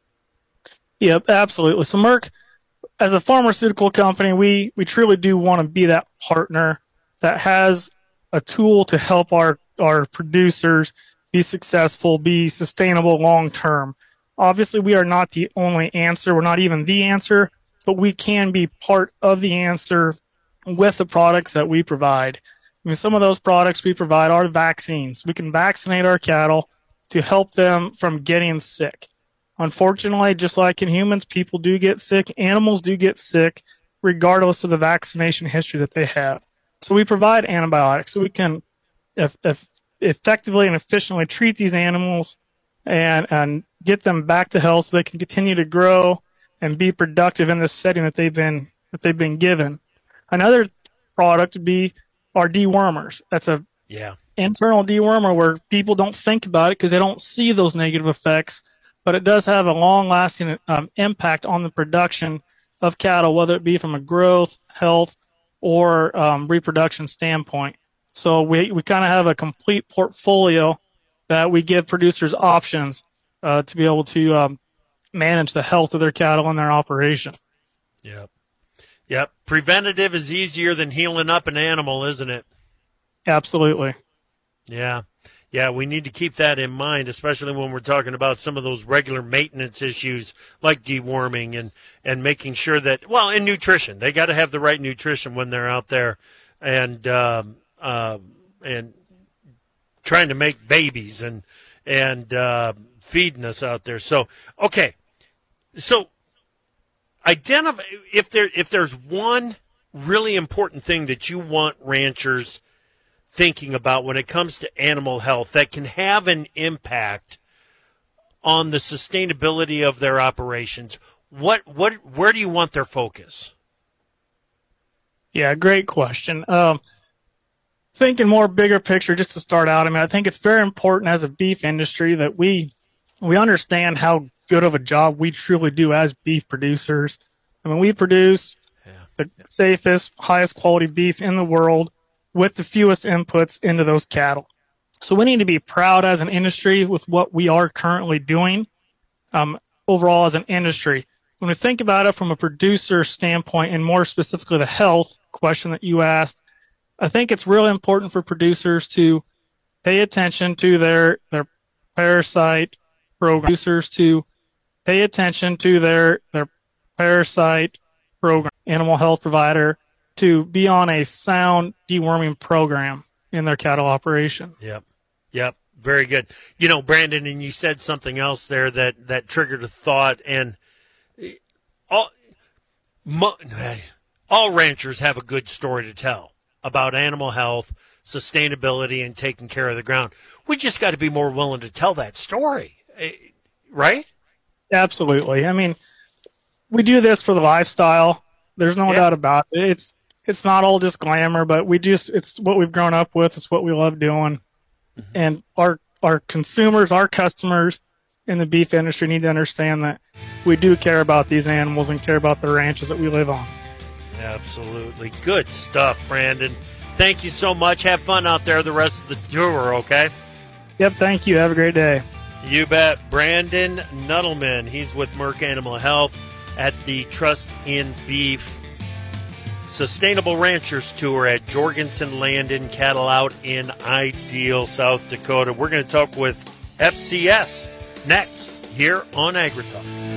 Yep, absolutely. So Merck, as a pharmaceutical company, we, we truly do want to be that partner that has a tool to help our, our producers be successful, be sustainable long term. Obviously, we are not the only answer. We're not even the answer, but we can be part of the answer with the products that we provide. I mean, some of those products we provide are vaccines. We can vaccinate our cattle to help them from getting sick. Unfortunately, just like in humans, people do get sick. Animals do get sick, regardless of the vaccination history that they have. So we provide antibiotics so we can if, if effectively and efficiently treat these animals and, and get them back to health so they can continue to grow and be productive in this setting that they've been that they've been given. Another product would be our dewormers. That's a yeah. internal dewormer where people don't think about it because they don't see those negative effects, but it does have a long-lasting um, impact on the production of cattle, whether it be from a growth, health, or um, reproduction standpoint. So we, we kind of have a complete portfolio that we give producers options uh, to be able to um, manage the health of their cattle and their operation. Yep. Yep. Preventative is easier than healing up an animal, isn't it? Absolutely. Yeah. Yeah, we need to keep that in mind, especially when we're talking about some of those regular maintenance issues like deworming and, and making sure that, well, and nutrition. They got to have the right nutrition when they're out there and um, uh, and trying to make babies and and uh, feeding us out there. So, okay, so identify if there if there's one really important thing that you want ranchers thinking about when it comes to animal health that can have an impact on the sustainability of their operations, what what where do you want their focus? Yeah, great question. Um, thinking more bigger picture, just to start out, I mean, I think it's very important as a beef industry that we we understand how good of a job we truly do as beef producers. I mean, we produce yeah. the safest, highest quality beef in the world with the fewest inputs into those cattle. So we need to be proud as an industry with what we are currently doing um, overall as an industry. When we think about it from a producer standpoint and more specifically the health question that you asked, I think it's really important for producers to pay attention to their, their parasite program. Producers to pay attention to their, their parasite program, animal health provider, to be on a sound deworming program in their cattle operation. Yep. Yep. Very good. You know, Brandon, and you said something else there that, that triggered a thought, and all, all ranchers have a good story to tell about animal health, sustainability, and taking care of the ground. We just got to be more willing to tell that story, right? Absolutely. I mean, we do this for the lifestyle. There's no yeah. doubt about it. It's it's not all just glamour, but we just it's what we've grown up with. It's what we love doing. Mm-hmm. And our our consumers, our customers in the beef industry need to understand that we do care about these animals and care about the ranches that we live on. Absolutely. Good stuff, Brandon. Thank you so much. Have fun out there the rest of the tour, okay? Yep, thank you. Have a great day. You bet. Brandon Nuttleman. He's with Merck Animal Health at the Trust in Beef Sustainable Ranchers Tour at Jorgensen Landon Cattle Out in Ideal, South Dakota. We're going to talk with F C S next here on AgriTalk.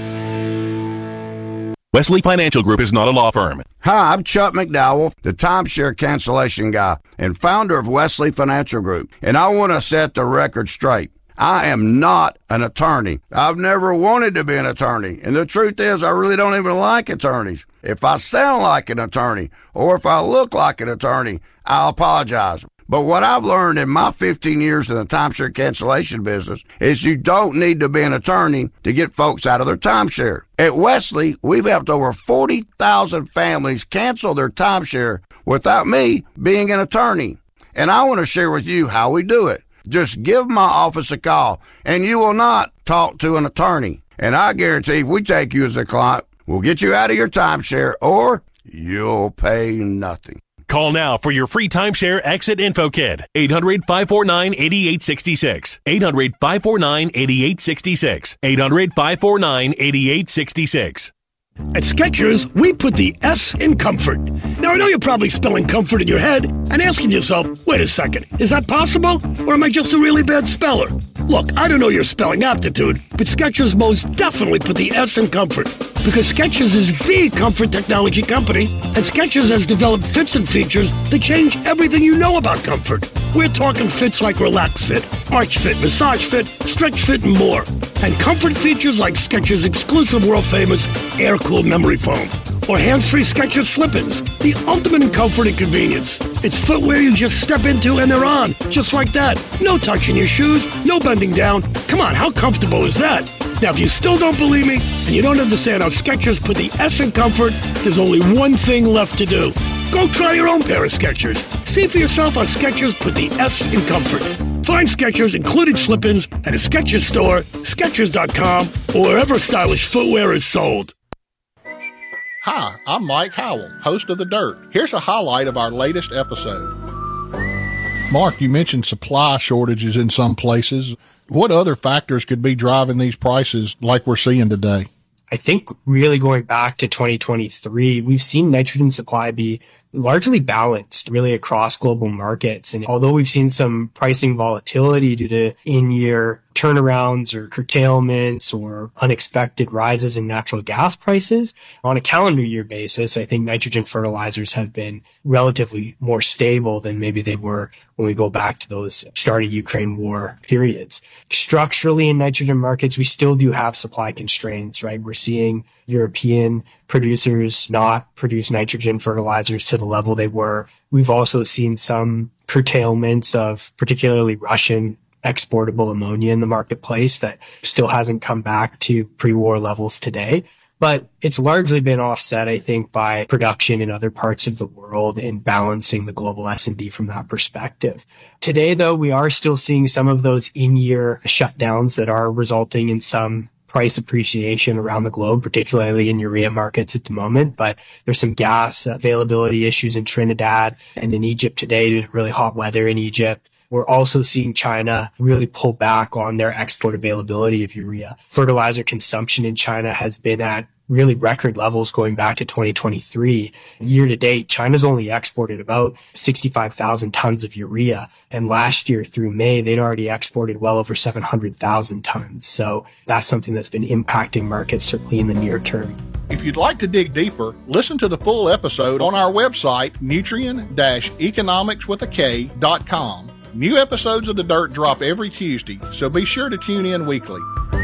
Wesley Financial Group is not a law firm. Hi, I'm Chuck McDowell, the timeshare cancellation guy and founder of Wesley Financial Group, and I want to set the record straight. I am not an attorney. I've never wanted to be an attorney, and the truth is I really don't even like attorneys. If I sound like an attorney or if I look like an attorney, I'll apologize. But what I've learned in my fifteen years in the timeshare cancellation business is you don't need to be an attorney to get folks out of their timeshare. At Wesley, we've helped over forty thousand families cancel their timeshare without me being an attorney. And I want to share with you how we do it. Just give my office a call, and you will not talk to an attorney. And I guarantee if we take you as a client, we'll get you out of your timeshare, or you'll pay nothing. Call now for your free timeshare exit info kit. eight hundred, five four nine, eight eight six six. eight hundred, five four nine, eight eight six six. eight hundred, five four nine, eight eight six six. At Skechers, we put the S in comfort. Now, I know you're probably spelling comfort in your head and asking yourself, wait a second, is that possible? Or am I just a really bad speller? Look, I don't know your spelling aptitude, but Skechers most definitely put the S in comfort. Because Skechers is the comfort technology company, and Skechers has developed fits and features that change everything you know about comfort. We're talking fits like Relax Fit, Arch Fit, Massage Fit, Stretch Fit, and more. And comfort features like Skechers' exclusive world-famous air-cooled memory foam, or hands-free Skechers slip-ins, the ultimate in comfort and convenience. It's footwear you just step into and they're on, just like that. No touching your shoes, no bending down. Come on, how comfortable is that? Now, if you still don't believe me and you don't understand how Skechers put the S in comfort, there's only one thing left to do. Go try your own pair of Skechers. See for yourself how Skechers put the S in comfort. Find Skechers included slip-ins at a Skechers store, Skechers dot com, or wherever stylish footwear is sold. Hi, I'm Mike Howell, host of The Dirt. Here's a highlight of our latest episode. Mark, you mentioned supply shortages in some places. What other factors could be driving these prices like we're seeing today? I think really going back to twenty twenty-three, we've seen nitrogen supply be largely balanced really across global markets. And although we've seen some pricing volatility due to in-year turnarounds or curtailments or unexpected rises in natural gas prices, on a calendar year basis, I think nitrogen fertilizers have been relatively more stable than maybe they were when we go back to those start of Ukraine war periods. Structurally in nitrogen markets, we still do have supply constraints, right? We're seeing European producers not produce nitrogen fertilizers to the level they were. We've also seen some curtailments of particularly Russian exportable ammonia in the marketplace that still hasn't come back to pre-war levels today. But it's largely been offset, I think, by production in other parts of the world and balancing the global S and D from that perspective. Today, though, we are still seeing some of those in-year shutdowns that are resulting in some price appreciation around the globe, particularly in urea markets at the moment. But there's some gas availability issues in Trinidad and in Egypt today due to really hot weather in Egypt. We're also seeing China really pull back on their export availability of urea. Fertilizer consumption in China has been at really record levels going back to twenty twenty-three. Year to date, China's only exported about sixty-five thousand tons of urea. And last year through May, they'd already exported well over seven hundred thousand tons. So that's something that's been impacting markets, certainly in the near term. If you'd like to dig deeper, listen to the full episode on our website, nutrien dash economics with a K dot com. New episodes of The Dirt drop every Tuesday, so be sure to tune in weekly.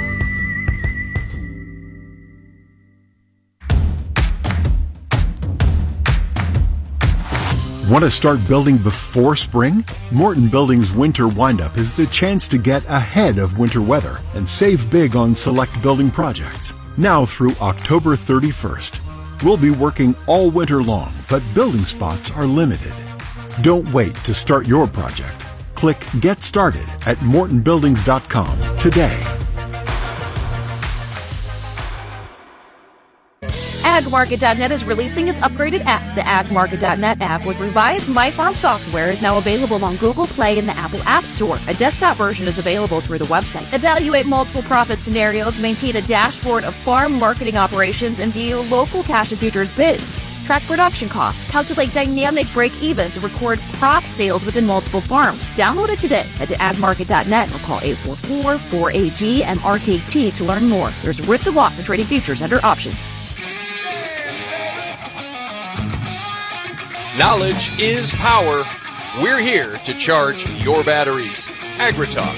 Want to start building before spring? Morton Building's Winter Windup is the chance to get ahead of winter weather and save big on select building projects. Now through October thirty-first. We'll be working all winter long, but building spots are limited. Don't wait to start your project. Click Get Started at morton buildings dot com today. ag market dot net is releasing its upgraded app. The ag market dot net app with revised MyFarm software is now available on Google Play and the Apple App Store. A desktop version is available through the website. Evaluate multiple profit scenarios, maintain a dashboard of farm marketing operations, and view local cash and futures bids. Track production costs, calculate dynamic break-evens, and record crop sales within multiple farms. Download it today. Head to ag market dot net or call eight four four, four A G M R K T to learn more. There's a risk of loss in trading futures under options. Knowledge is power. We're here to charge your batteries. AgriTalk.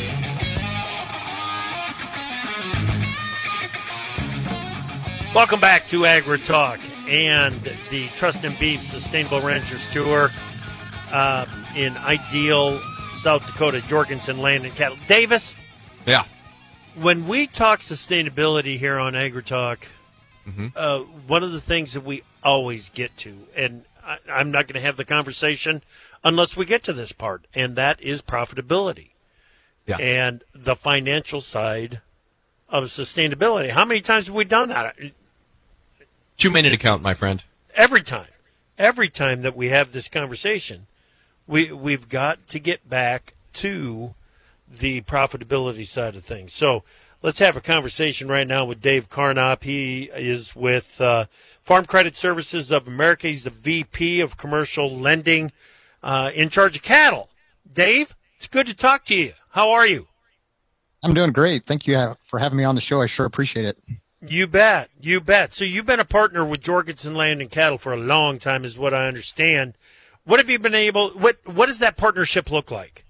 Welcome back to AgriTalk and the Trust and Beef Sustainable Ranchers Tour uh, in ideal South Dakota, Jorgensen Land and Cattle. Davis? Yeah. When we talk sustainability here on AgriTalk, mm-hmm. uh, one of the things that we always get to, and I, I'm not going to have the conversation unless we get to this part, and that is profitability. Yeah. And the financial side of sustainability. How many times have we done that? Two-minute account, my friend. Every time. Every time that we have this conversation, we, we've got to get back to the profitability side of things. So let's have a conversation right now with Dave Carnop. He is with uh, Farm Credit Services of America. He's the V P of Commercial Lending uh, in charge of cattle. Dave, it's good to talk to you. How are you? I'm doing great. Thank you for having me on the show. I sure appreciate it. You bet. You bet. So you've been a partner with Jorgensen Land and Cattle for a long time is what I understand. What have you been able, what, what does that partnership look like?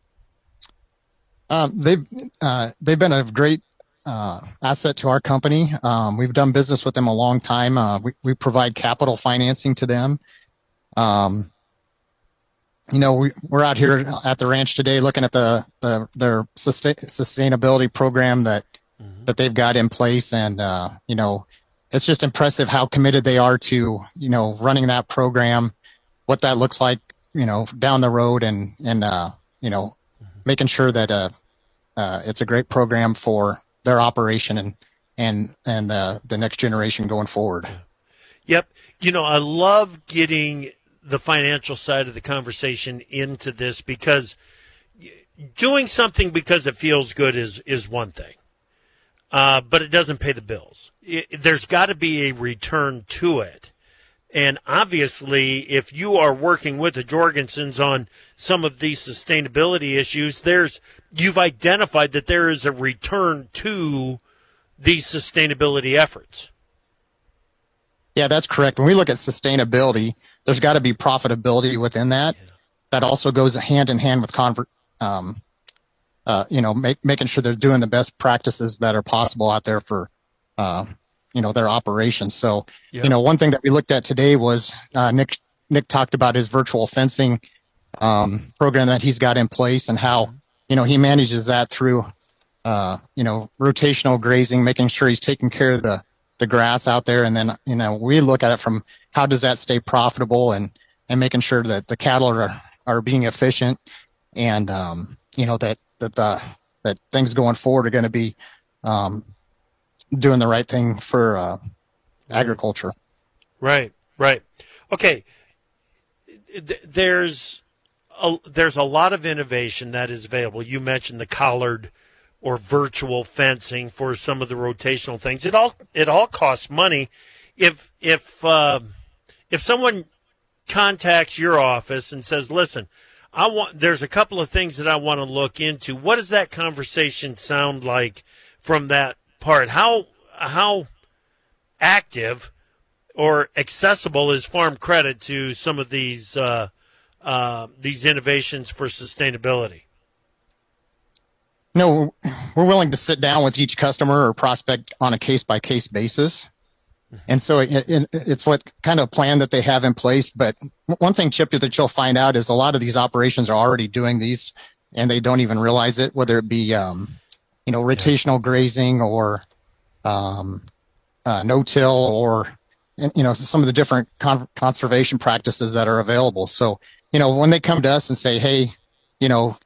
Um, they've, uh, they've been a great uh, asset to our company. Um, we've done business with them a long time. Uh, we, we provide capital financing to them. Um, you know, we, we're out here at the ranch today looking at the, the their sustain, sustainability program that mm-hmm. that they've got in place. And, uh, you know, it's just impressive how committed they are to, you know, running that program, what that looks like, you know, down the road and, and uh, you know, mm-hmm. making sure that uh, uh, it's a great program for their operation and, and, and uh, the next generation going forward. Yep. You know, I love getting the financial side of the conversation into this because doing something because it feels good is, is one thing, uh, but it doesn't pay the bills. It, there's got to be a return to it. And obviously, if you are working with the Jorgensens on some of these sustainability issues, there's you've identified that there is a return to these sustainability efforts. Yeah, that's correct. When we look at sustainability, there's got to be profitability within that. Yeah. That also goes hand in hand with convert, um, uh, you know, make, making sure they're doing the best practices that are possible out there for, uh, you know, their operations. So, yeah. you know, one thing that we looked at today was uh, Nick. Nick talked about his virtual fencing um, program that he's got in place and how, you know, he manages that through, uh, you know, rotational grazing, making sure he's taking care of the the grass out there. And then, you know, we look at it from how does that stay profitable and, and making sure that the cattle are, are being efficient and, um, you know, that, that, the, that things going forward are going to be, um, doing the right thing for, uh, agriculture. Right. Right. Okay. There's a, there's a lot of innovation that is available. You mentioned the collared or virtual fencing for some of the rotational things. It all it all costs money. If if uh, if someone contacts your office and says, "Listen, I want," there's a couple of things that I want to look into. What does that conversation sound like from that part? How how active or accessible is Farm Credit to some of these uh, uh, these innovations for sustainability? No, we're willing to sit down with each customer or prospect on a case-by-case basis. And so it, it, it's what kind of plan that they have in place. But one thing, Chip, that you'll find out is a lot of these operations are already doing these, and they don't even realize it, whether it be, um, you know, rotational grazing or um, uh, no-till or, you know, some of the different con- conservation practices that are available. So, you know, when they come to us and say, hey, you know,